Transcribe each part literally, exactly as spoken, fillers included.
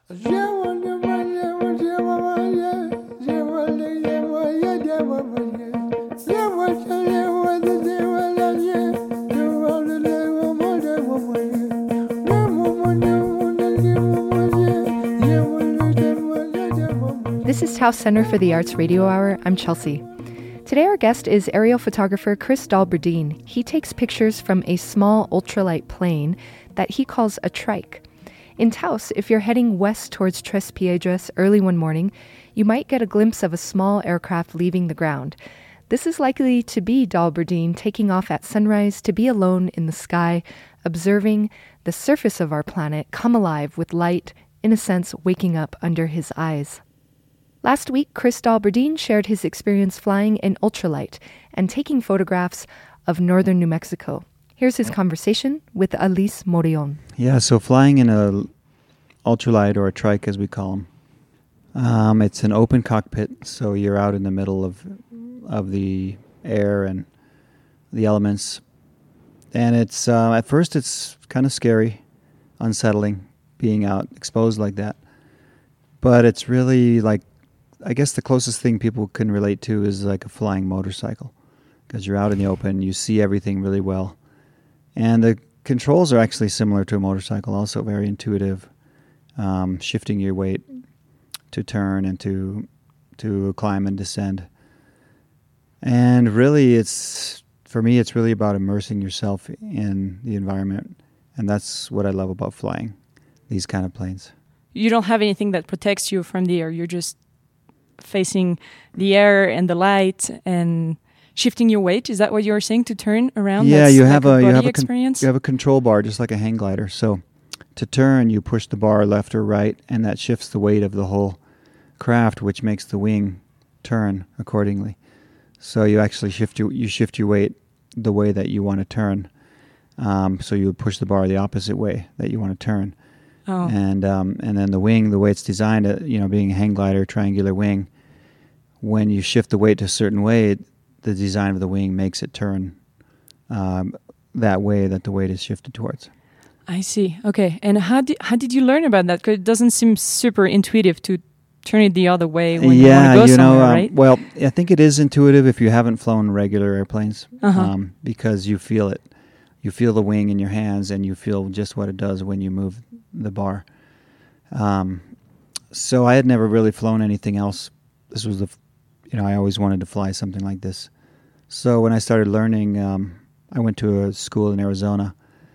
This is Taos Center for the Arts Radio Hour. I'm Chelsea. Today our guest is aerial photographer Chris Dalberdine. He takes pictures from a small ultralight plane that he calls a trike. In Taos, if you're heading west towards Tres Piedras early one morning, you might get a glimpse of a small aircraft leaving the ground. This is likely to be Dalberdine taking off at sunrise to be alone in the sky, observing the surface of our planet come alive with light, in a sense waking up under his eyes. Last week, Chris Dalberdine shared his experience flying in ultralight and taking photographs of northern New Mexico. Here's his conversation with Alice Morillon. Yeah, so flying in a ultralight, or a trike as we call them, um, it's an open cockpit, so you're out in the middle of of the air and the elements. And it's uh, at first it's kind of scary, unsettling, being out exposed like that. But it's really like, I guess the closest thing people can relate to is like a flying motorcycle, because you're out in the open, you see everything really well. And the controls are actually similar to a motorcycle, also very intuitive, um, shifting your weight to turn and to to climb and descend. And really, it's for me, it's really about immersing yourself in the environment. And that's what I love about flying these kind of planes. You don't have anything that protects you from the air. You're just facing the air and the light and shifting your weight. Is that what you're saying, to turn around? Yeah, That's you like have a, a, you body have a experience? Con- you have a control bar, just like a hang glider. So to turn, you push the bar left or right, and that shifts the weight of the whole craft, which makes the wing turn accordingly. So you actually shift your you shift your weight the way that you want to turn. Um, so you would push the bar the opposite way that you want to turn. Oh. And um, and then the wing, the way it's designed, uh, you know, being a hang glider, triangular wing, when you shift the weight a certain way, the design of the wing makes it turn um, that way that the weight is shifted towards. I see. Okay. And how did how did you learn about that? Because it doesn't seem super intuitive to turn it the other way when yeah, you want to go you somewhere, know, um, right? Well, I think it is intuitive if you haven't flown regular airplanes, Uh-huh. um, because you feel it. You feel the wing in your hands, and you feel just what it does when you move the bar. Um, so I had never really flown anything else. This was the, f- you know, I always wanted to fly something like this. So when I started learning, um, I went to a school in Arizona,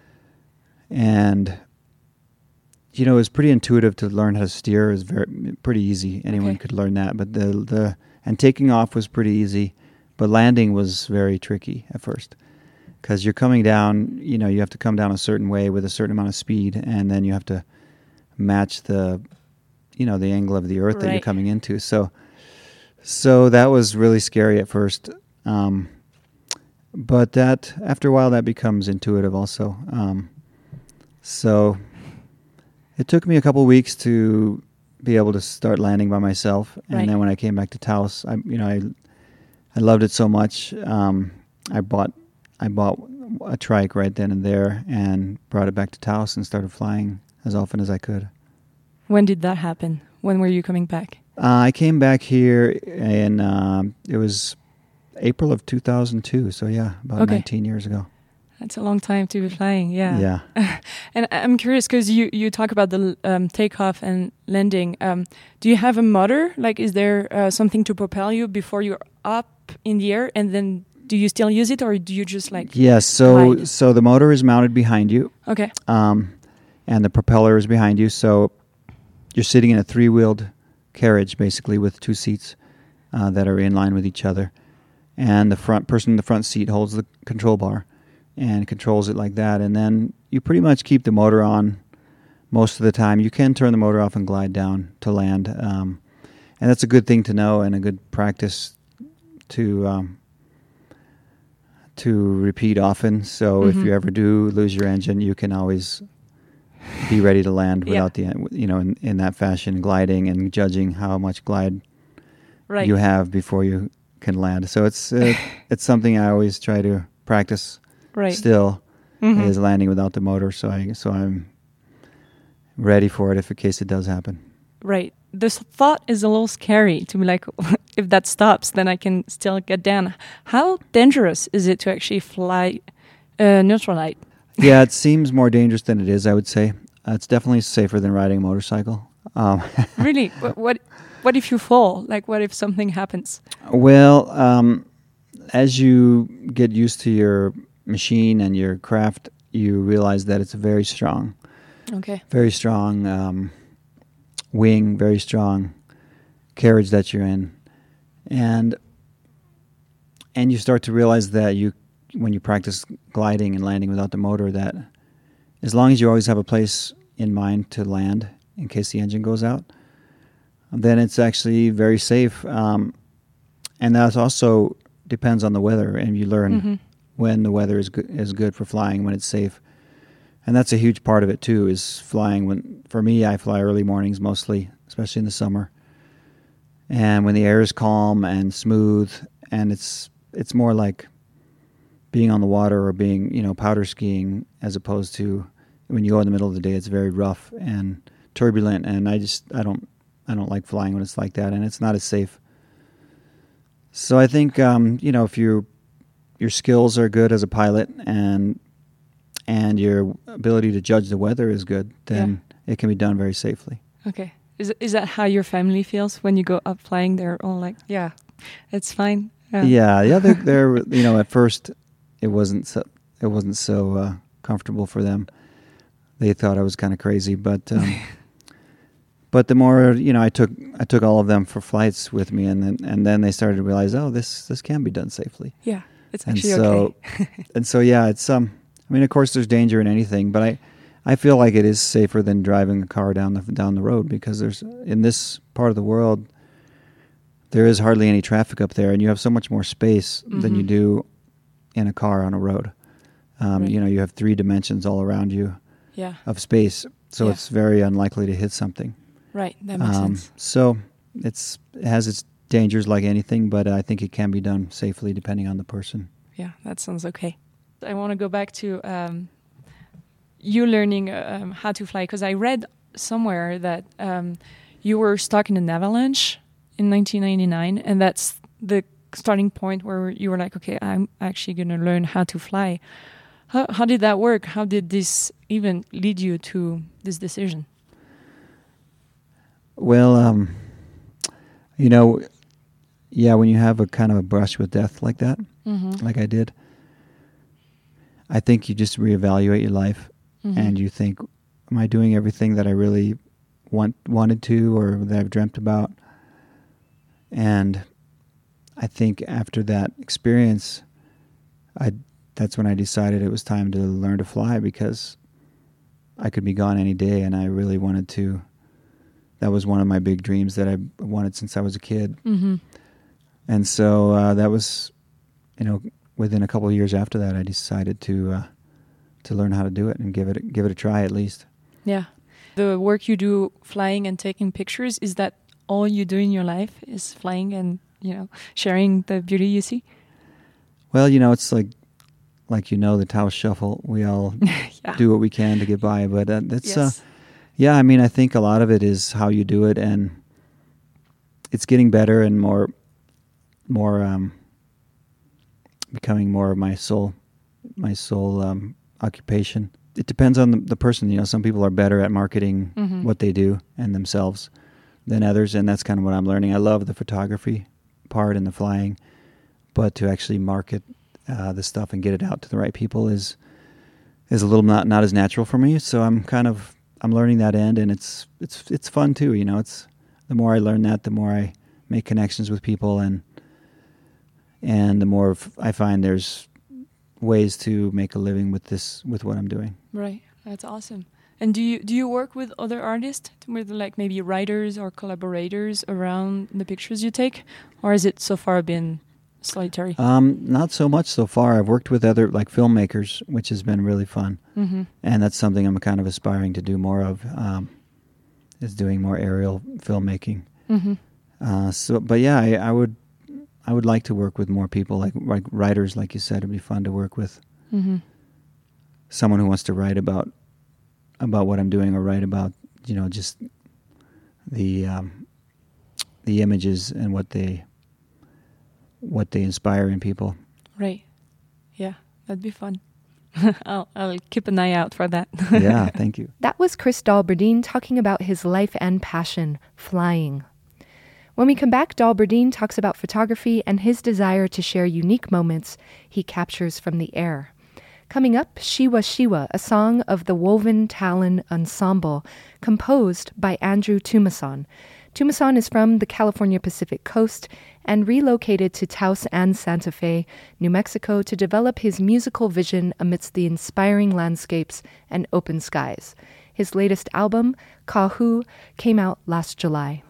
and you know, it was pretty intuitive to learn how to steer. It was very pretty easy. Anyone Okay. could learn that. But the the and taking off was pretty easy, but landing was very tricky at first, because you're coming down. You know, you have to come down a certain way with a certain amount of speed, and then you have to match the, you know, the angle of the earth that you're Right. coming into. So, so that was really scary at first. Um, but that after a while, that becomes intuitive also. Um, so. It took me a couple of weeks to be able to start landing by myself, and Right. then when I came back to Taos, I, you know, I, I loved it so much. Um, I bought, I bought a trike right then and there, and brought it back to Taos and started flying as often as I could. When did that happen? When were you coming back? Uh, I came back here in um, it was April of two thousand two, so yeah, about Okay. nineteen years ago. That's a long time to be flying, yeah. Yeah. And I'm curious, because you, you talk about the um, takeoff and landing. Um, do you have a motor? Like, is there uh, something to propel you before you're up in the air? And then do you still use it, or do you just like... Yes. So glide? so the motor is mounted behind you. Okay. Um, and the propeller is behind you, so you're sitting in a three-wheeled carriage, basically, with two seats uh, that are in line with each other. And the front person in the front seat holds the control bar and controls it like that. And then you pretty much keep the motor on most of the time. You can turn the motor off and glide down to land. Um, and that's a good thing to know and a good practice to um, to repeat often. So Mm-hmm. if you ever do lose your engine, you can always be ready to land Yeah. without the, you know, in, in that fashion, gliding and judging how much glide Right. you have before you can land. So it's uh, it's something I always try to practice right. still, Mhm. is landing without the motor. So I so I'm ready for it if in case it does happen. Right. This thought is a little scary to be like, if that stops, then I can still get down. How dangerous is it to actually fly uh, neutral light? Yeah, it seems more dangerous than it is, I would say. Uh, it's definitely safer than riding a motorcycle. Um, Really? What, what What if you fall? Like, what if something happens? well, um, as you get used to your machine and your craft, you realize that it's very strong. Okay. Very strong um, wing, very strong carriage that you're in. And and you start to realize that you, when you practice gliding and landing without the motor, that as long as you always have a place in mind to land in case the engine goes out, then it's actually very safe. Um, and that also depends on the weather, and you learn Mm-hmm. when the weather is good, is good for flying, when it's safe. And that's a huge part of it too, is flying. When for me, I fly early mornings mostly, especially in the summer. And when the air is calm and smooth, and it's it's more like being on the water or being, you know, powder skiing, as opposed to when you go in the middle of the day, it's very rough and turbulent. And I just I don't I don't like flying when it's like that, and it's not as safe. So I think um, you know, if you your skills are good as a pilot and and your ability to judge the weather is good, then Yeah. it can be done very safely. Okay. Is is that how your family feels when you go up flying? They're all like, yeah, it's fine. Yeah, yeah. They're, they're you know, at first it wasn't so, it wasn't so uh, comfortable for them. They thought I was kind of crazy, but um, but the more, you know, I took I took all of them for flights with me, and then and then they started to realize, oh, this this can be done safely. Yeah, it's And actually so okay. and so yeah, it's um. I mean, of course, there's danger in anything, but I, I feel like it is safer than driving a car down the down the road, because there's in this part of the world, there is hardly any traffic up there, and you have so much more space Mm-hmm. than you do in a car on a road. Um, Right. You know, you have three dimensions all around you Yeah, of space, so Yeah. it's very unlikely to hit something. right. That makes Um, sense. so it's it has its dangers like anything, but I think it can be done safely depending on the person. Yeah, that sounds okay. I want to go back to um, you learning um, how to fly, because I read somewhere that um, you were stuck in an avalanche in nineteen ninety-nine, and that's the starting point where you were like, okay, I'm actually going to learn how to fly. How, how did that work? How did this even lead you to this decision? Well, um, you know, yeah, when you have a kind of a brush with death like that, Mm-hmm. like I did, I think you just reevaluate your life, Mm-hmm. and you think, am I doing everything that I really want wanted to, or that I've dreamt about? And I think after that experience, I that's when I decided it was time to learn to fly, because I could be gone any day, and I really wanted to. That was one of my big dreams that I wanted since I was a kid. Mm-hmm. And so uh, that was, you know, within a couple of years after that, I decided to uh, to learn how to do it and give it give it a try at least. Yeah. The work you do flying and taking pictures, is that all you do in your life, is flying and, you know, sharing the beauty you see? Well, you know, it's like like you know the Taos Shuffle. We all Yeah. do what we can to get by, but uh, that's uh, Yes. yeah. I mean, I think a lot of it is how you do it, and it's getting better and more more um, becoming more of my soul my soul um, occupation. It depends on the, the person. You know, some people are better at marketing Mhm. what they do and themselves than others, and that's kind of what I'm learning. I love the photography part and the flying, but to actually market uh, the stuff and get it out to the right people is is a little not not as natural for me. So I'm kind of I'm learning that end, and it's it's it's fun too. You know, it's the more I learn that, the more I make connections with people, and and the more f- I find there's ways to make a living with this with what I'm doing. Right. That's awesome. And do you do you work with other artists, with like maybe writers or collaborators around the pictures you take, or has it so far been solitary? Um, not so much so far. I've worked with other like filmmakers, which has been really fun, Mm-hmm. and that's something I'm kind of aspiring to do more of. Um, is doing more aerial filmmaking. Mm-hmm. Uh, so, but yeah, I, I would I would like to work with more people, like like writers, like you said. It'd be fun to work with Mm-hmm. someone who wants to write about about what I'm doing, or write about you know, just the um, the images and what they what they inspire in people. Right. Yeah, that'd be fun. I'll, I'll keep an eye out for that. Yeah, thank you. That was Chris Dahlberdien talking about his life and passion, flying. When we come back, Dahlberdien talks about photography and his desire to share unique moments he captures from the air. Coming up, Shiwa Shiwa, a song of the Woven Talon Ensemble, composed by Andrew Tumason. Tumason is from the California Pacific Coast and relocated to Taos and Santa Fe, New Mexico, to develop his musical vision amidst the inspiring landscapes and open skies. His latest album, Kahu, came out last July.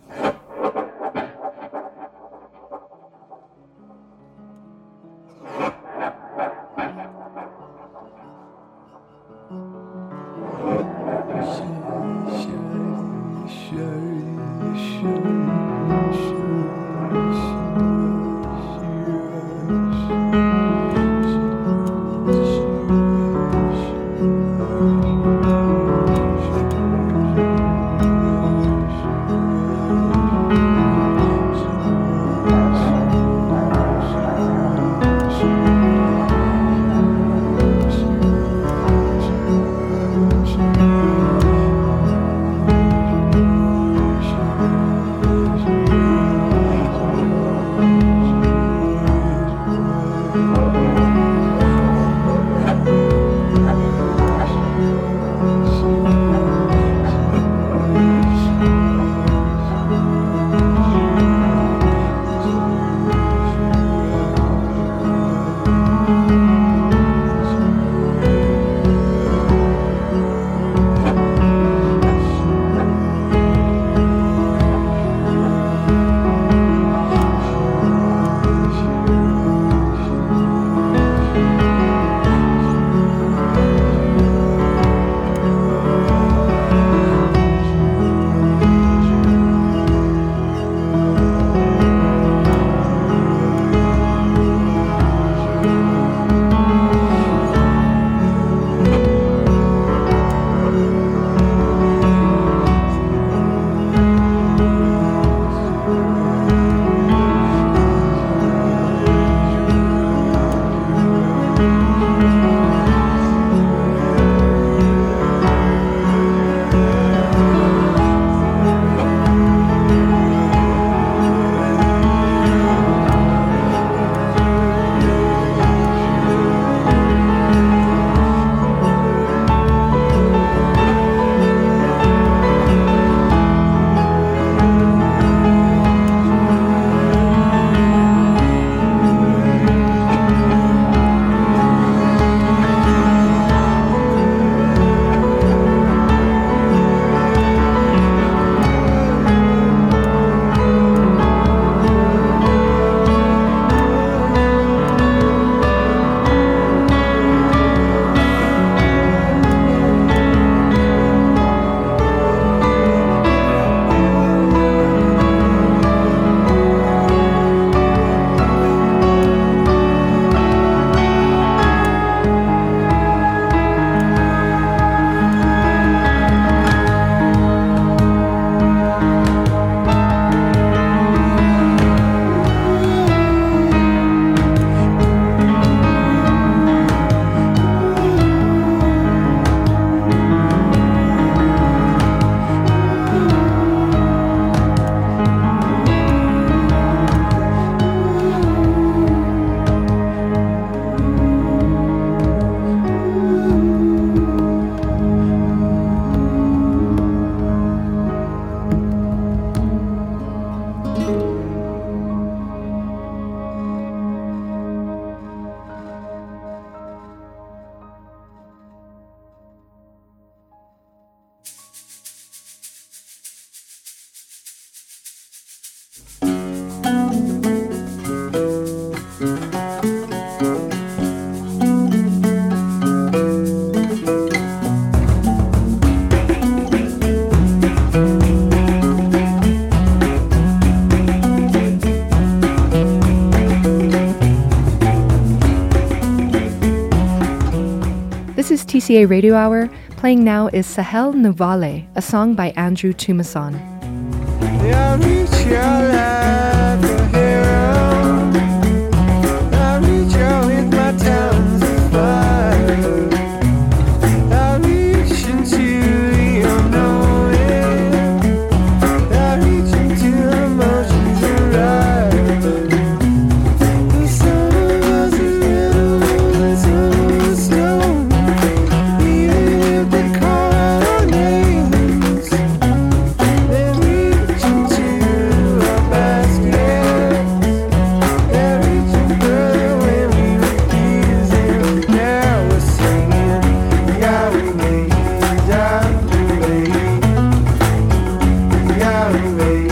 This is T C A Radio Hour, Playing now is Sahel Nuvale, a song by Andrew Tumason. I reach your life, a hero. I reach out with my talons of fire. I reach into the unknown. I reach into emotions arrive. The sun of us is red and some of us stone. Even if they call out our names, they reach into our baskets. They're reaching further when we refuse them. Now we're singing Yahweh, Yahweh, Yahweh, Yahweh,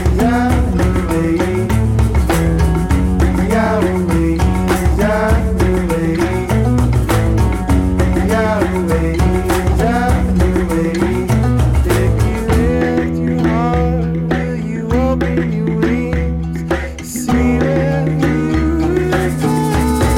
Yahweh, Yahweh, Yahweh, Yahweh. If you lift your heart, will you open your wings? See where you fly.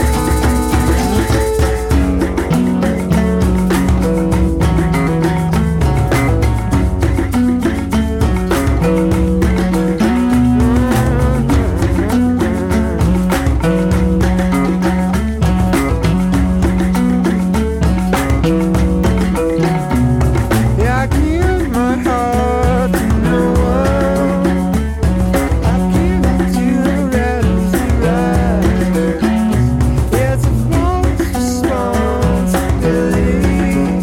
Yeah, I give my heart to no one. I give it to the rattles and riders. Yeah, it's a false responsibility.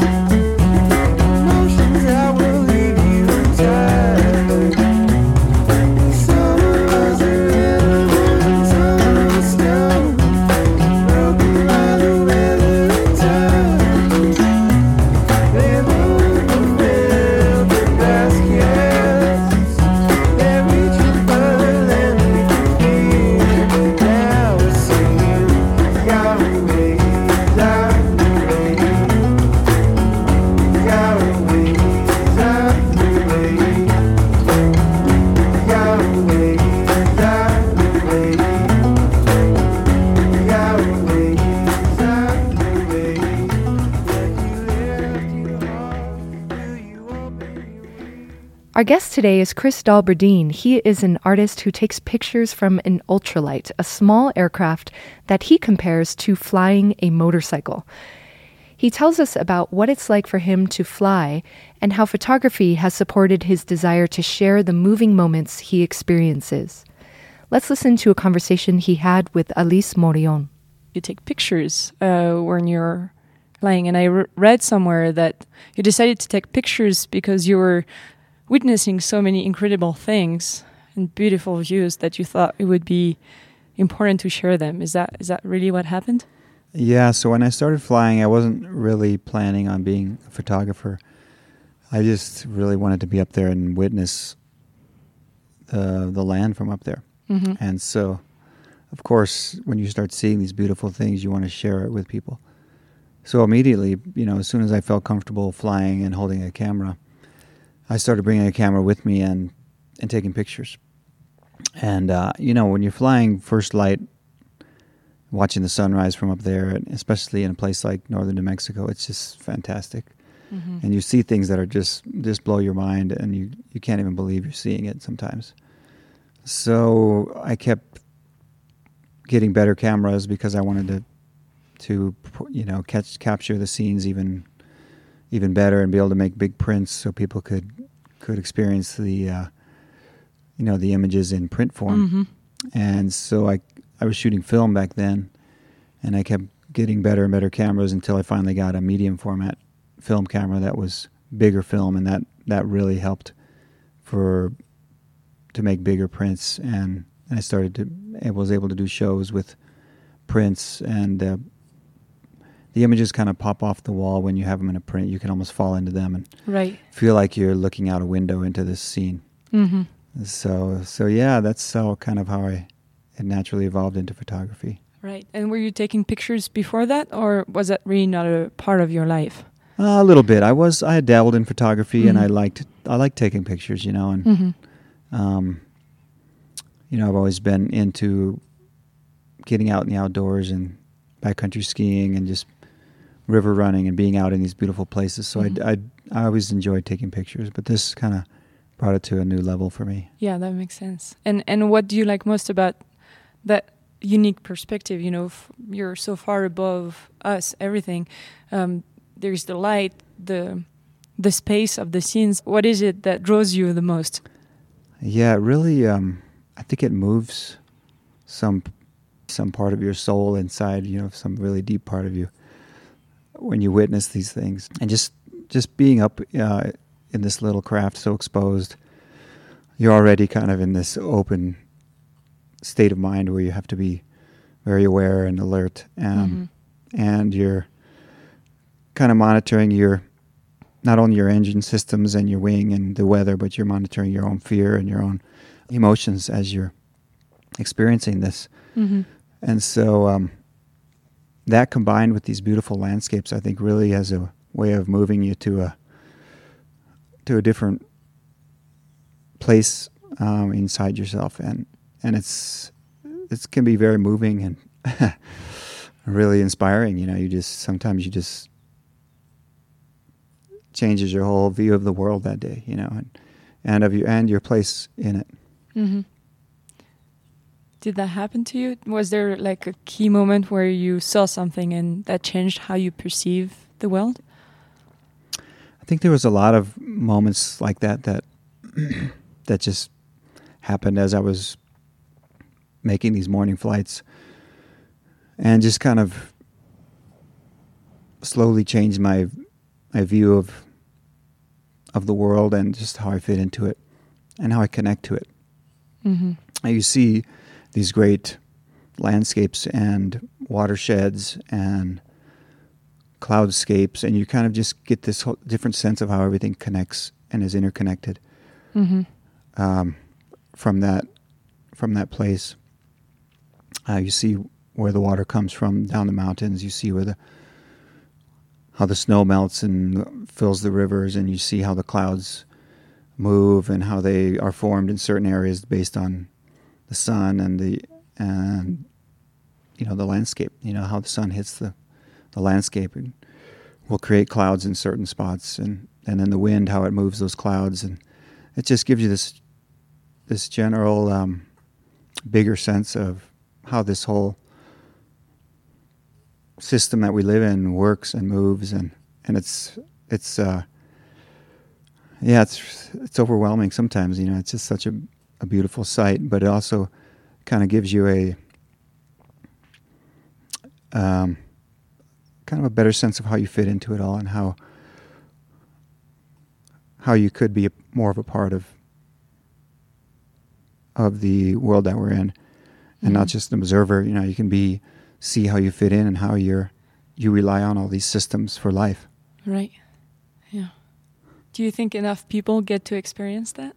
Emotions that will leave you untied. Some of us are rhythm and some of us stone, broken by the weather and time. They move and fill the baskets. They're reaching further than we can feel. Now we're singing Yahweh, Yahweh, Yahweh, Yahweh, Yahweh, Yahweh, Yahweh, Yahweh. Our guest today is Chris Dalberdeen. He is an artist who takes pictures from an ultralight, a small aircraft that he compares to flying a motorcycle. He tells us about what it's like for him to fly and how photography has supported his desire to share the moving moments he experiences. Let's listen to a conversation he had with Alice Morion. You take pictures uh, when you're flying, and I re- read somewhere that you decided to take pictures because you were witnessing so many incredible things and beautiful views that you thought it would be important to share them. Is that is that really what happened? Yeah, so when I started flying, I wasn't really planning on being a photographer. I just really wanted to be up there and witness the the land from up there. Mm-hmm. And so, of course, when you start seeing these beautiful things, you want to share it with people. So immediately, you know, as soon as I felt comfortable flying and holding a camera, I started bringing a camera with me and, and taking pictures. And, uh, you know, when you're flying first light, watching the sunrise from up there, and especially in a place like northern New Mexico, it's just fantastic. Mm-hmm. And you see things that are just just blow your mind, and you, you can't even believe you're seeing it sometimes. So I kept getting better cameras because I wanted to, to you know, catch capture the scenes even even better and be able to make big prints so people could could experience the uh, you know the images in print form. Mm-hmm. And so I I was shooting film back then, and I kept getting better and better cameras until I finally got a medium format film camera that was bigger film, and that, that really helped for to make bigger prints. And I started to I was able to do shows with prints, and uh, the images kind of pop off the wall when you have them in a print. You can almost fall into them and Right. feel like you're looking out a window into this scene. Mm-hmm. So so yeah, that's how kind of how I it naturally evolved into photography. Right. And were you taking pictures before that, or was that really not a part of your life? Uh, a little bit. I was I had dabbled in photography, Mhm. and I liked I liked taking pictures, you know, and Mm-hmm. um, you know I've always been into getting out in the outdoors and backcountry skiing and just river running and being out in these beautiful places. So Mhm. I, I, I always enjoyed taking pictures, but this kind of brought it to a new level for me. Yeah, that makes sense. And and what do you like most about that unique perspective? You know, f- you're so far above us, everything. Um, there's the light, the the space of the scenes. What is it that draws you the most? Yeah, it really, um, I think it moves some some part of your soul inside, you know, some really deep part of you when you witness these things. And just just being up uh, in this little craft so exposed, you're already kind of in this open state of mind where you have to be very aware and alert. Um, Mhm. And you're kind of monitoring your, not only your engine systems and your wing and the weather, but you're monitoring your own fear and your own emotions as you're experiencing this. Mhm. And so um, that combined with these beautiful landscapes, I think really has a way of moving you to a to a different place um, inside yourself, and and it's it can be very moving and really inspiring. You know, you just sometimes you just changes your whole view of the world that day. You know, and and of your and your place in it. Mhm. Did that happen to you? Was there like a key moment where you saw something and that changed how you perceive the world? I think there was a lot of moments like that that that just happened as I was making these morning flights, and just kind of slowly changed my my view of of the world and just how I fit into it and how I connect to it. Mm-hmm. And you see these great landscapes and watersheds and cloudscapes, and you kind of just get this whole different sense of how everything connects and is interconnected Mm-hmm. um, from that from that place. Uh, you see where the water comes from down the mountains. You see where the how the snow melts and fills the rivers, and you see how the clouds move and how they are formed in certain areas based on the sun and the and you know the landscape. You know how the sun hits the the landscape and will create clouds in certain spots, and and then the wind, how it moves those clouds, and it just gives you this this general um, bigger sense of how this whole system that we live in works and moves, and and it's it's uh, yeah it's it's overwhelming sometimes. You know, it's just such a, a beautiful sight, but it also kind of gives you a um, kind of a better sense of how you fit into it all and how how you could be a, more of a part of of the world that we're in, and Mm-hmm. not just an observer. You know, you can be see how you fit in and how you're you rely on all these systems for life. Right. Yeah. Do you think enough people get to experience that?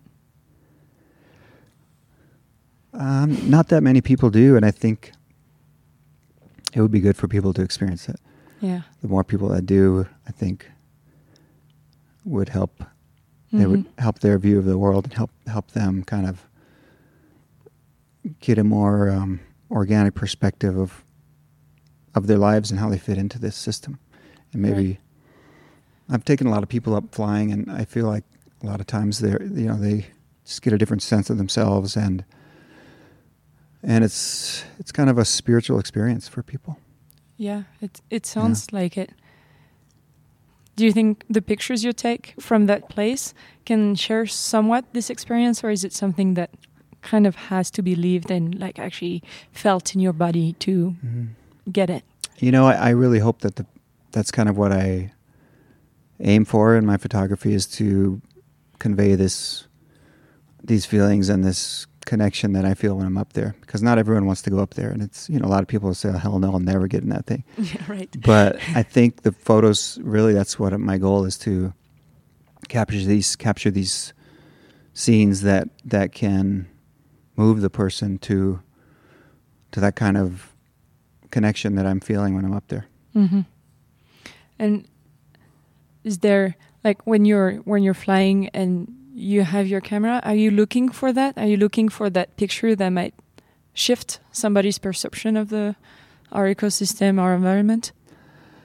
Um, not that many people do, and I think it would be good for people to experience it. Yeah. The more people that do, I think, would help. It Mm-hmm. would help their view of the world and help help them kind of get a more um, organic perspective of of their lives and how they fit into this system. And maybe Right. I've taken a lot of people up flying, and I feel like a lot of times they're you know they just get a different sense of themselves, and and it's it's kind of a spiritual experience for people. Yeah, it it sounds like it. Do you think the pictures you take from that place can share somewhat this experience, or is it something that kind of has to be lived and like actually felt in your body to Mm-hmm. get it? You know, I, I really hope that the that's kind of what I aim for in my photography, is to convey this these feelings and this connection that I feel when I'm up there, because not everyone wants to go up there, and it's you know a lot of people say, oh, hell no, I'll never get in that thing. Yeah, right. But I think the photos, really, that's what my goal is, to capture these capture these scenes that that can move the person to to that kind of connection that I'm feeling when I'm up there. Mm-hmm. And is there like when you're when you're flying and you have your camera, are you looking for that? Are you looking for that picture that might shift somebody's perception of the our ecosystem, our environment?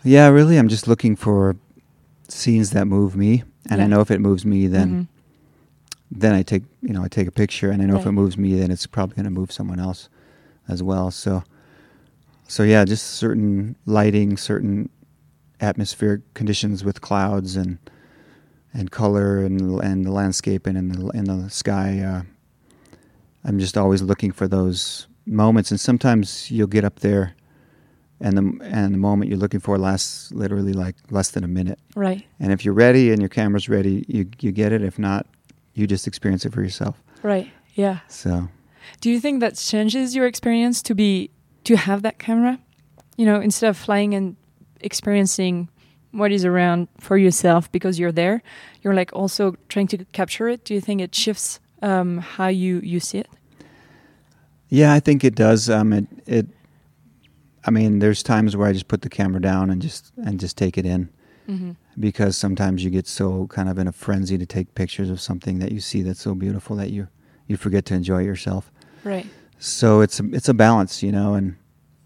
Yeah, really, I'm just looking for scenes that move me, and Yeah. I know if it moves me, then Mhm. then I take you know I take a picture, and I know if it Right. moves me, then it's probably going to move someone else as well. So, so yeah, just certain lighting, certain atmospheric conditions with clouds and and color and and the landscape and in the in the sky. Uh, I'm just always looking for those moments, and sometimes you'll get up there, and the and the moment you're looking for lasts literally like less than a minute. Right. And if you're ready and your camera's ready, you you get it. If not, you just experience it for yourself. Right. Yeah. So Do you think that changes your experience to be to have that camera? You know, instead of flying and experiencing what is around for yourself because you're there, you're like also trying to capture it. Do you think it shifts um, how you, you see it? yeah, I think it does. Um, it it. I mean, there's times where I just put the camera down and just and just take it in, Mm-hmm. because sometimes you get so kind of in a frenzy to take pictures of something that you see that's so beautiful that you you forget to enjoy yourself. Right. So it's a, it's a balance, you know, and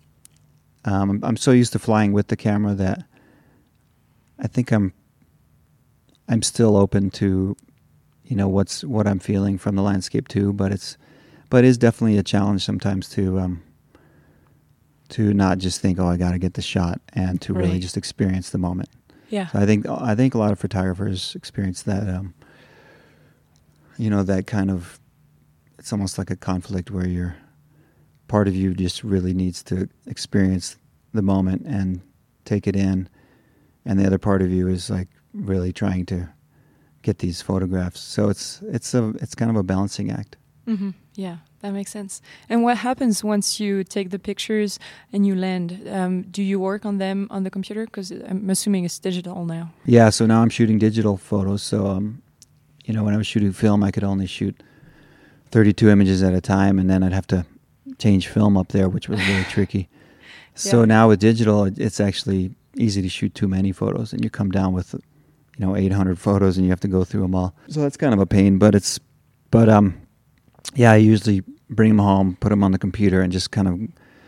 um, I'm, I'm so used to flying with the camera that I think I'm I'm still open to, you know, what's what I'm feeling from the landscape too. But it's but it is definitely a challenge sometimes to um, to not just think, oh, I got to get the shot, and to really Right. just experience the moment. Yeah. So I think I think a lot of photographers experience that. Um, you know, that kind of, it's almost like a conflict where you're, part of you just really needs to experience the moment and take it in, and the other part of you is like really trying to get these photographs. So it's it's a it's kind of a balancing act. Mm-hmm. Yeah, that makes sense. And what happens once you take the pictures and you land? Um, do you work on them on the computer? Because I'm assuming it's digital now. Yeah. So now I'm shooting digital photos. So um, you know, when I was shooting film, I could only shoot thirty-two images at a time, and then I'd have to change film up there, which was really tricky. So Yeah. now with digital, it- it's actually easy to shoot too many photos, and you come down with, you know, eight hundred photos, and you have to go through them all. So that's kind of a pain, but it's, but um, yeah, I usually bring them home, put them on the computer, and just kind of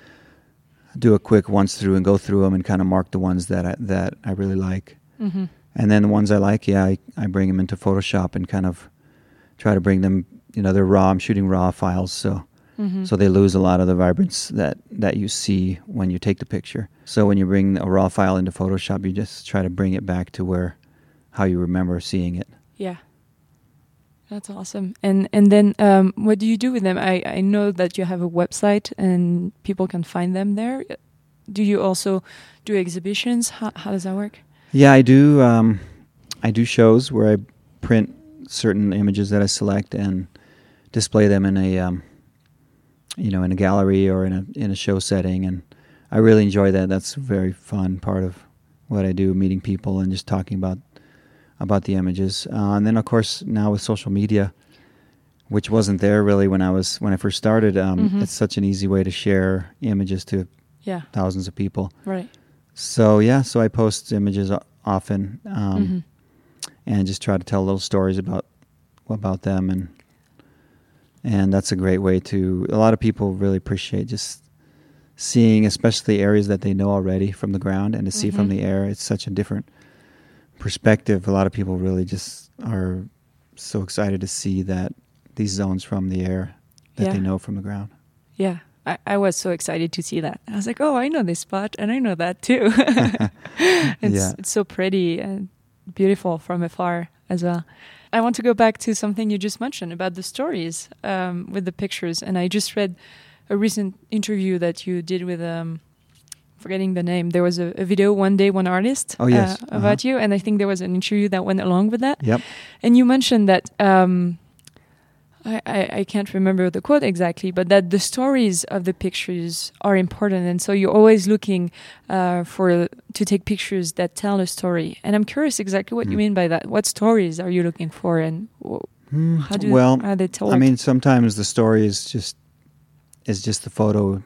do a quick once through and go through them and kind of mark the ones that I, that I really like. Mm-hmm. And then the ones I like, yeah, I, I bring them into Photoshop and kind of try to bring them, you know, they're raw. I'm shooting raw files, so Mm-hmm. so they lose a lot of the vibrance that, that you see when you take the picture. So when you bring a raw file into Photoshop, you just try to bring it back to where, how you remember seeing it. Yeah. That's awesome. And and then um, what do you do with them? I, I know that you have a website and people can find them there. Do you also do exhibitions? How, how does that work? Yeah, I do. Um, I do shows where I print certain images that I select and display them in a, um, you know, in a gallery or in a in a show setting, and I really enjoy that. That's a very fun part of what I do, meeting people and just talking about about the images. Uh, and then, of course, now with social media, which wasn't there really when I was when I first started, um, Mhm. it's such an easy way to share images to Yeah. thousands of people. Right. So yeah, so I post images o- often, um, Mhm. and just try to tell little stories about about them, and and that's a great way to. A lot of people really appreciate just seeing, especially areas that they know already from the ground, and to see from Mhm. the air. It's such a different perspective. A lot of people really just are so excited to see that these zones from the air that Yeah. they know from the ground. Yeah. I, I was so excited to see that. I was like, oh, I know this spot and I know that too. it's, Yeah. it's so pretty and beautiful from afar as well. I want to go back to something you just mentioned about the stories um, with the pictures. And I just read a recent interview that you did with, um, forgetting the name. There was a, a video, One Day, One Artist, Oh, yes. uh, about Uh-huh. you. And I think there was an interview that went along with that. Yep. And you mentioned that, um, I, I, I can't remember the quote exactly, but that the stories of the pictures are important. And so you're always looking uh, for to take pictures that tell a story. And I'm curious exactly what you Mm. mean by that. What stories are you looking for, and wh- Hmm, how do well, are they told? I mean, sometimes the story is just is just the photo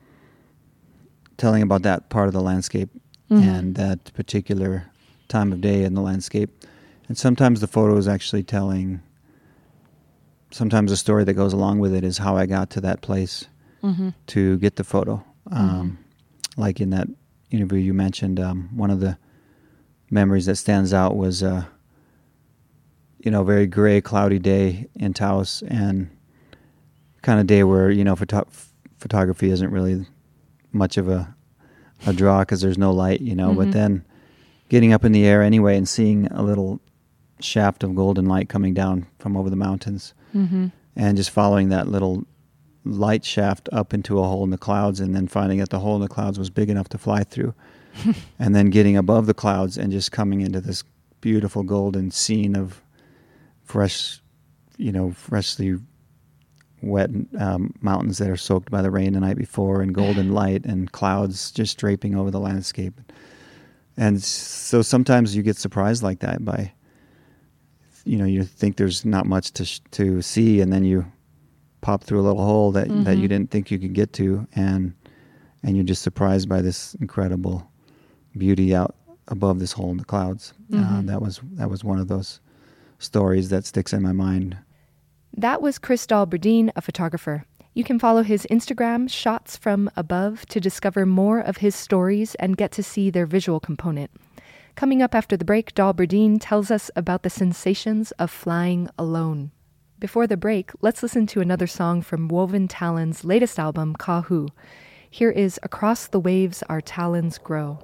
telling about that part of the landscape Mhm. and that particular time of day in the landscape. And sometimes the photo is actually telling, sometimes the story that goes along with it is how I got to that place Mhm. to get the photo. Um, Like in that interview you mentioned, um, one of the memories that stands out was, uh, you know, very gray, cloudy day in Taos, and kind of day where, you know, photo- photography isn't really much of a, a draw because there's no light, you know, Mm-hmm. but then getting up in the air anyway and seeing a little shaft of golden light coming down from over the mountains, Mm-hmm. and just following that little light shaft up into a hole in the clouds, and then finding that the hole in the clouds was big enough to fly through, and then getting above the clouds and just coming into this beautiful golden scene of fresh, you know, freshly wet um, mountains that are soaked by the rain the night before, and golden light and clouds just draping over the landscape. And so sometimes you get surprised like that by, you know, you think there's not much to sh- to see, and then you pop through a little hole that Mm-hmm. that you didn't think you could get to, and and you're just surprised by this incredible beauty out above this hole in the clouds. Uh, Mhm. that was that was one of those stories that sticks in my mind. That was Chris Dahlberdeen, a photographer. You can follow his Instagram, Shots From Above, to discover more of his stories and get to see their visual component. Coming up after the break, Dahlberdeen tells us about the sensations of flying alone. Before the break, let's listen to another song from Woven Talon's latest album, Kahu. Here is Across the Waves Our Talons Grow.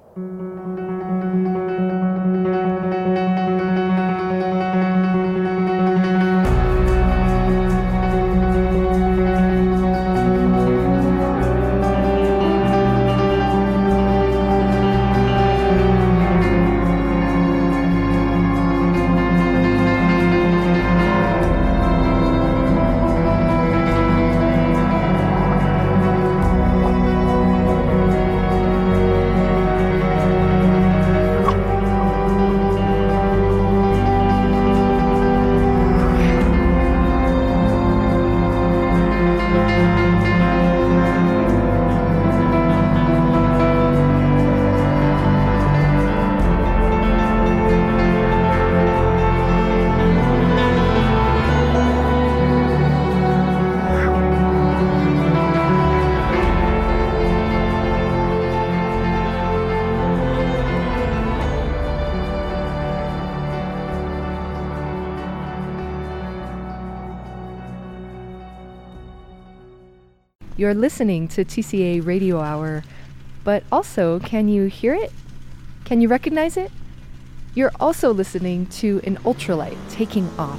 You're listening to T C A Radio Hour, but also, can you hear it? Can you recognize it? You're also listening to an ultralight taking off.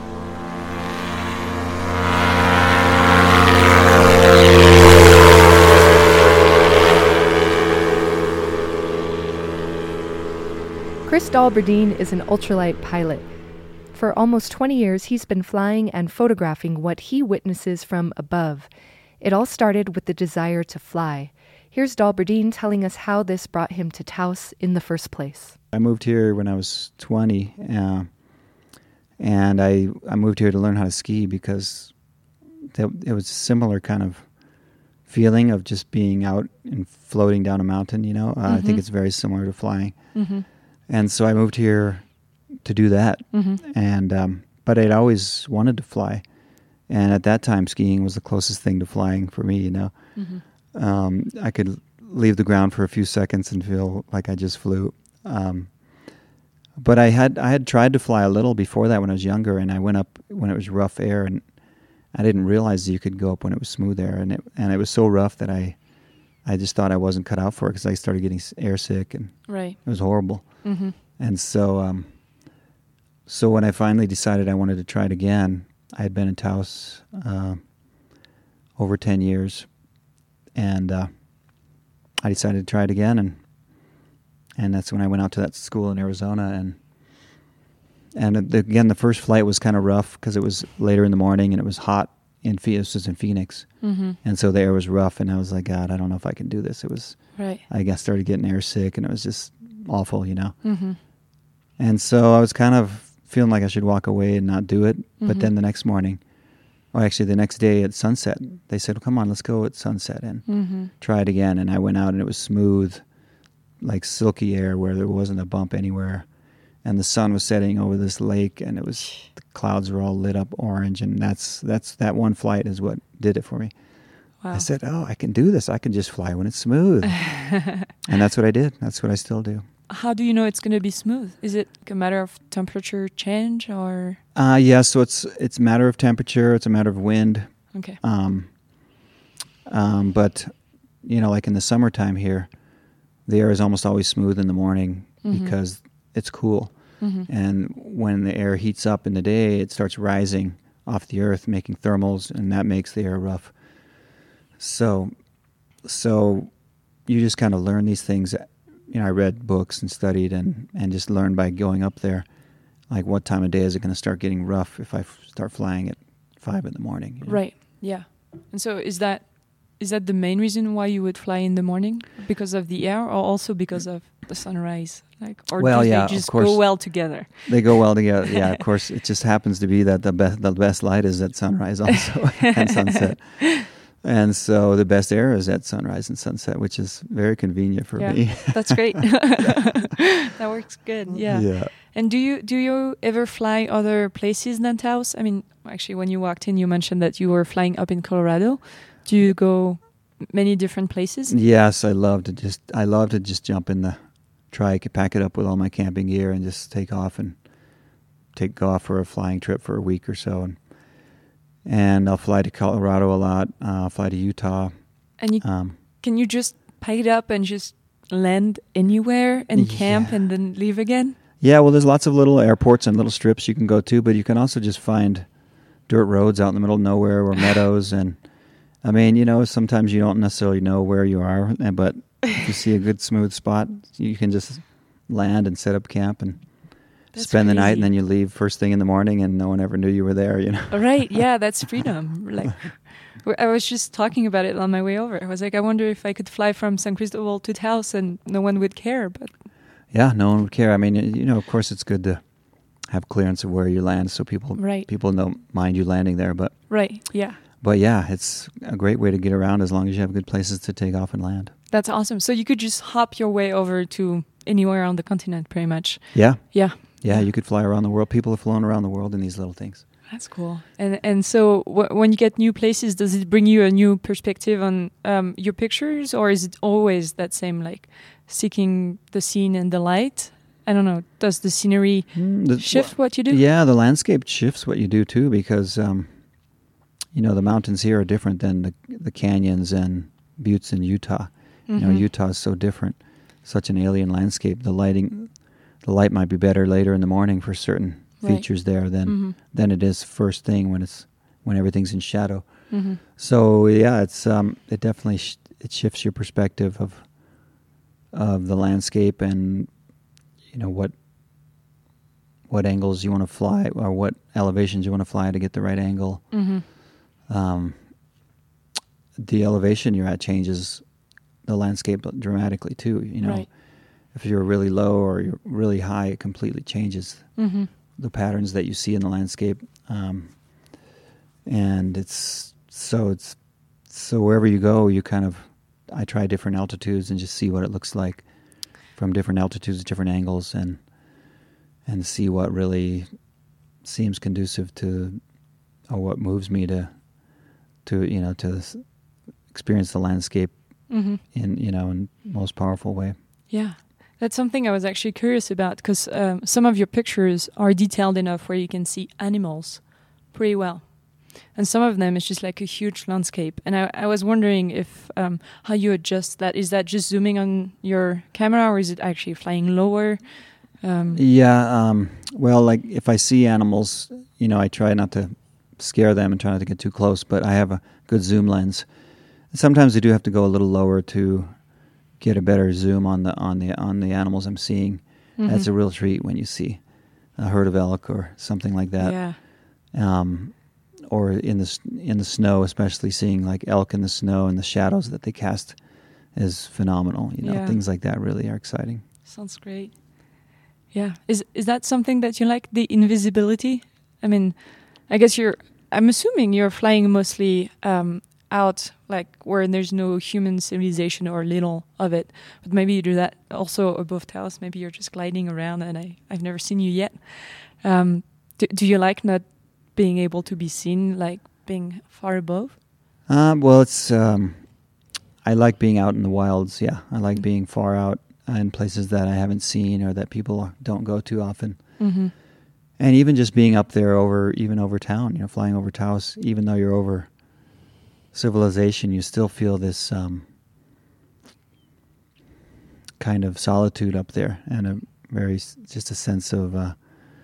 Chris Dahlberdeen is an ultralight pilot. For almost twenty years, he's been flying and photographing what he witnesses from above. It all started with the desire to fly. Here's Dahlberdeen telling us how this brought him to Taos in the first place. I moved here when I was twenty, uh, and I I moved here to learn how to ski because that, it was a similar kind of feeling of just being out and floating down a mountain, you know. Uh, Mm-hmm. I think it's very similar to flying. Mm-hmm. And so I moved here to do that. Mm-hmm. And um, but I'd always wanted to fly. And at that time, skiing was the closest thing to flying for me, you know. Mm-hmm. Um, I could leave the ground for a few seconds and feel like I just flew. Um, but I had I had tried to fly a little before that when I was younger, and I went up when it was rough air, and I didn't realize you could go up when it was smooth air, and it and it was so rough that I I just thought I wasn't cut out for it because I started getting air sick, and Right. it was horrible. Mm-hmm. And so um, so when I finally decided I wanted to try it again, I had been in Taos uh, over ten years, and uh, I decided to try it again, and and that's when I went out to that school in Arizona, and and the, again the first flight was kind of rough because it was later in the morning and it was hot in Phoenix, this was in Phoenix, Mm-hmm. and so the air was rough, and I was like, God, I don't know if I can do this. It was Right. I got started getting air sick, and it was just awful, you know. Mm-hmm. And so I was kind of feeling like I should walk away and not do it. But Mhm. then the next morning, or actually the next day at sunset, they said, come on, let's go at sunset and Mm-hmm. try it again. And I went out, and it was smooth, like silky air where there wasn't a bump anywhere. And the sun was setting over this lake, and it was, the clouds were all lit up orange. And that's, that's, that one flight is what did it for me. Wow. I said, oh, I can do this. I can just fly when it's smooth. And that's what I did. That's what I still do. How do you know it's going to be smooth? Is it a matter of temperature change or? Uh, yeah, so it's it's a matter of temperature. It's a matter of wind. Okay. Um, um, but, you know, like in the summertime here, the air is almost always smooth in the morning Mhm. because it's cool. Mhm. And when the air heats up in the day, it starts rising off the earth, making thermals, and that makes the air rough. So, so you just kind of learn these things. You know, I read books and studied and, and just learned by going up there, like what time of day is it going to start getting rough if I f- start flying at five in the morning. You know? Right. Yeah. And so is that is that the main reason why you would fly in the morning, because of the air, or also because of the sunrise? Like, or Well, do yeah, they of just course. go well together? They go well together. Yeah, of course. It just happens to be that the best the best light is at sunrise also and sunset. And so the best air is at sunrise and sunset, which is very convenient for Yeah. me. That's great. That works good. Yeah. Yeah. And do you do you ever fly other places than Taos? I mean, actually, when you walked in, you mentioned that you were flying up in Colorado. Do you go many different places? Yes, I love to just I love to just jump in the trike, pack it up with all my camping gear, and just take off and take go off for a flying trip for a week or so. And and I'll fly to Colorado a lot. Uh, I'll fly to Utah. And you, Um, can you just pack it up and just land anywhere and camp Yeah. and then leave again? Yeah, well, there's lots of little airports and little strips you can go to, but you can also just find dirt roads out in the middle of nowhere or meadows. And I mean, you know, sometimes you don't necessarily know where you are, and- but if you see a good smooth spot, you can just land and set up camp and That's spend the night, crazy. and then you leave first thing in the morning, and no one ever knew you were there. You know. Right. Yeah, that's freedom. Like, w- I was just talking about it on my way over. I was like, I wonder if I could fly from San Cristobal to Taos and no one would care. But Yeah, no one would care. I mean, y- you know, of course, it's good to have clearance of where you land, so people Right. people don't mind you landing there. But right. Yeah. but yeah, it's a great way to get around as long as you have good places to take off and land. That's awesome. So you could just hop your way over to anywhere on the continent, pretty much. Yeah. Yeah. Yeah, you could fly around the world. People have flown around the world in these little things. That's cool. And and so w- when you get new places, does it bring you a new perspective on um, your pictures, or is it always that same, like seeking the scene and the light? I don't know. Does the scenery Mm, the- shift what you do? Yeah, the landscape shifts what you do too, because um, you know the mountains here are different than the the canyons and buttes in Utah. You know, Mhm. Utah is so different, such an alien landscape. The lighting, the light might be better later in the morning for certain Right. features there than Mhm. than it is first thing when it's when everything's in shadow. Mhm. So yeah, it's um, it definitely sh- it shifts your perspective of of the landscape, and you know what what angles you want to fly or what elevations you want to fly to get the right angle. Mhm. Um, the elevation you're at changes the landscape dramatically too. You know, Right. if you're really low or you're really high, it completely changes Mhm. the patterns that you see in the landscape. Um, and it's so it's so wherever you go, you kind of I try different altitudes and just see what it looks like from different altitudes, different angles, and and see what really seems conducive to or what moves me to to you know to s- experience the landscape Mhm. in you know in most powerful way. Yeah. That's something I was actually curious about, because um, some of your pictures are detailed enough where you can see animals pretty well. And some of them is just like a huge landscape. And I, I was wondering if um, how you adjust that. Is that just zooming on your camera, or is it actually flying lower? Um, Yeah, um, well, like if I see animals, you know, I try not to scare them and try not to get too close, but I have a good zoom lens. Sometimes I do have to go a little lower to get a better zoom on the on the on the animals I'm seeing. mhm. That's a real treat when you see a herd of elk or something like that. Yeah. Um, or in the s- in the snow, especially seeing like elk in the snow and the shadows that they cast is phenomenal. You know, Yeah. things like that really are exciting. Sounds great. Yeah. Is is that something that you like, the invisibility? I mean, I guess you're, I'm assuming you're flying mostly um, out, like where there's no human civilization or little of it. But maybe you do that also above Taos. Maybe you're just gliding around and I, I've never seen you yet. Um, do, do you like not being able to be seen, like being far above? Um, well, it's um, I like being out in the wilds. Yeah, I like being far out in places that I haven't seen or that people don't go to often. Mm-hmm. And even just being up there over, even over town, you know, flying over Taos, even though you're over civilization, you still feel this um, kind of solitude up there, and a very s- just a sense of uh,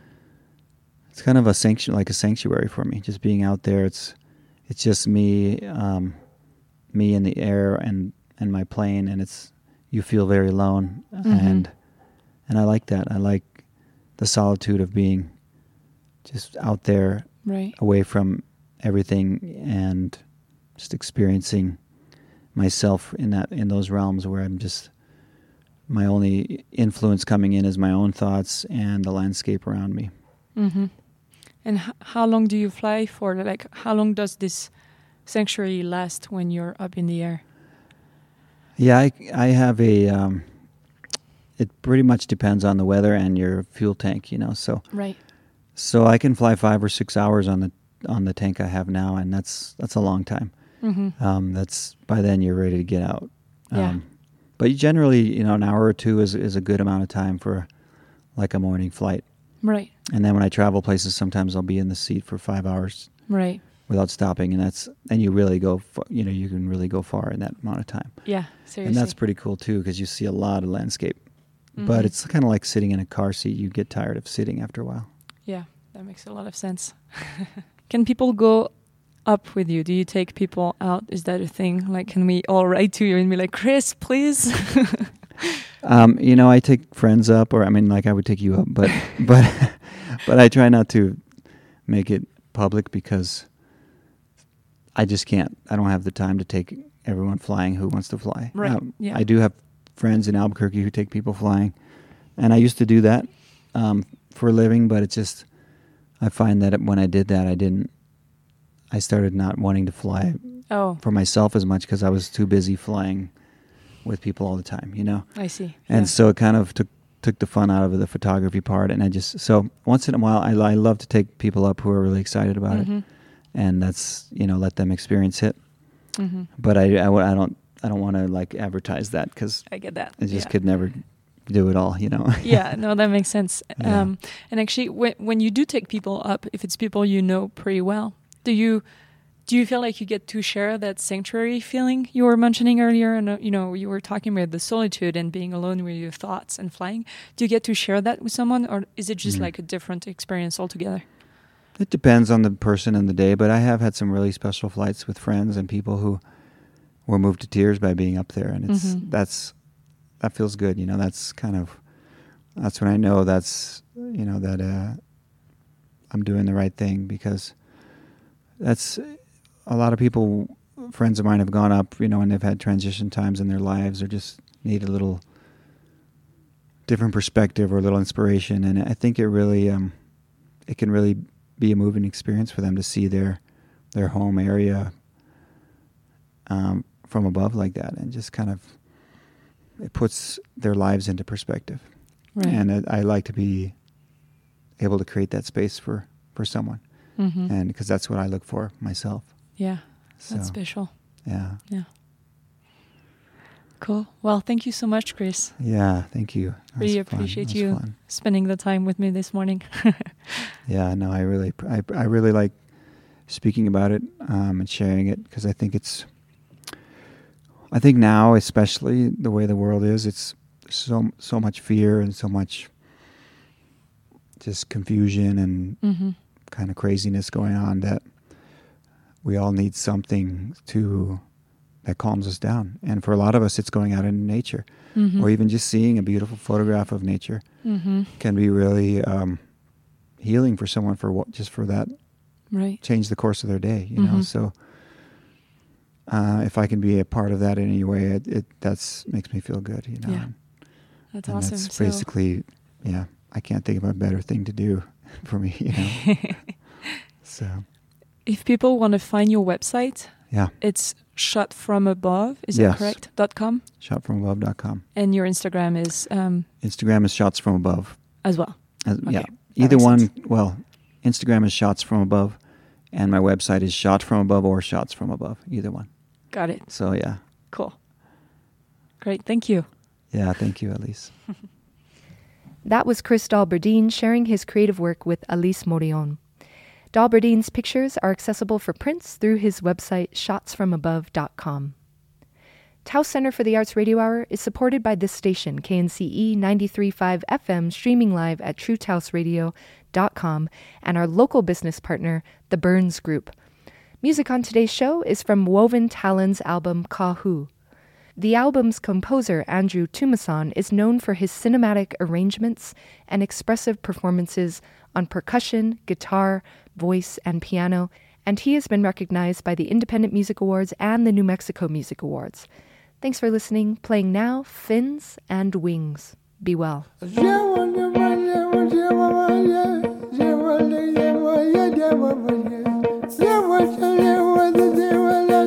it's kind of a sanction, like a sanctuary for me. Just being out there, it's it's just me, um, me in the air and and my plane, and it's you feel very alone, Mm-hmm. and and I like that. I like the solitude of being just out there, Right. away from everything, and just experiencing myself in that in those realms where I'm just my only influence coming in is my own thoughts and the landscape around me. Mm-hmm. And h- how long do you fly for? Like, how long does this sanctuary last when you're up in the air? Yeah, I, I have a. Um, it pretty much depends on the weather and your fuel tank, you know. So Right. so I can fly five or six hours on the on the tank I have now, and that's that's a long time. Mm-hmm. Um, that's by then you're ready to get out. Yeah. Um, but you generally, you know, an hour or two is is a good amount of time for like a morning flight. Right. And then when I travel places, sometimes I'll be in the seat for five hours Right. without stopping, and that's and you really go, fa- you know, you can really go far in that amount of time. Yeah. Seriously. And that's pretty cool too, because you see a lot of landscape. Mhm. But it's kind of like sitting in a car seat. You get tired of sitting after a while. Yeah, that makes a lot of sense. Can people go up with you? Do you take people out? Is that a thing? Like, can we all write to you and be like, Chris, please? Um, you know, I take friends up, or I mean, like I would take you up, but but but I try not to make it public because I just can't. I don't have the time to take everyone flying who wants to fly. Right, Um, yeah. I do have friends in Albuquerque who take people flying, and I used to do that um, for a living. But it's just I find that when I did that, I didn't. I started not wanting to fly Oh, for myself as much because I was too busy flying with people all the time. You know. I see. And Yeah. so it kind of took took the fun out of the photography part, and I just so once in a while I, I love to take people up who are really excited about it, Mhm. and that's you know let them experience it. Mhm. But I I, w- I don't I don't want to like advertise that because I get that. I just yeah. could never do it all, you know. Yeah, no, that makes sense. Yeah. Um, and actually, when when you do take people up, if it's people you know pretty well, do you do you feel like you get to share that sanctuary feeling you were mentioning earlier? And uh, you know, you were talking about the solitude and being alone with your thoughts and flying. Do you get to share that with someone, or is it just Mm. like a different experience altogether? It depends on the person and the day, but I have had some really special flights with friends and people who were moved to tears by being up there, and it's Mhm. that's that feels good, you know. That's kind of that's when I know that's you know that uh, I'm doing the right thing, because that's a lot of people, friends of mine, have gone up, you know, and they've had transition times in their lives or just need a little different perspective or a little inspiration, and I think it really um, it can really be a moving experience for them to see their their home area um, from above like that, and just kind of it puts their lives into perspective. Right. And I, I like to be able to create that space for, for someone, Mhm. and because that's what I look for myself. Yeah, So that's special. yeah, Yeah. Cool. Well, thank you so much, Chris. yeah. Thank you. That was Really fun. appreciate That was you fun. spending the time with me this morning. Yeah, no, I really, I, I really like speaking about it um, and sharing it, because I think it's, I think now, especially the way the world is, it's so so much fear and so much just confusion and Mhm. kind of craziness going on, that we all need something to that calms us down. And for a lot of us, it's going out into nature, Mhm. or even just seeing a beautiful photograph of nature Mhm. can be really um, healing for someone, for what, just for that, Right. change the course of their day, you know. Mhm. So uh, if I can be a part of that in any way, it, it that's makes me feel good, you know. Yeah. And, That's and awesome. that's So- basically, yeah, I can't think of a better thing to do for me, you know. So if people want to find your website, yeah, it's shot from above. Is Yes. that correct? Dot com. shot from above dot com. And your Instagram is um, Instagram is shots from above. as well. Uh, Okay, yeah, that either makes one. sense. Well, Instagram is shots from above. And my website is Shot From Above or Shots From Above, either one. Got it. So, yeah. Cool. Great. Thank you. Yeah, thank you, Elise. That was Chris Dalberdine sharing his creative work with Alice Morion. Dalberdine's pictures are accessible for prints through his website shots from above dot com. Taos Center for the Arts Radio Hour is supported by this station, K N C E ninety-three point five F M, streaming live at true taos radio dot com, and our local business partner, the Burns Group. Music on today's show is from Woven Talon's album Kahu. The album's composer, Andrew Tumason, is known for his cinematic arrangements and expressive performances on percussion, guitar, voice, and piano, and he has been recognized by the Independent Music Awards and the New Mexico Music Awards. Thanks for listening. Playing now, Fins and Wings. Be well. Yeah,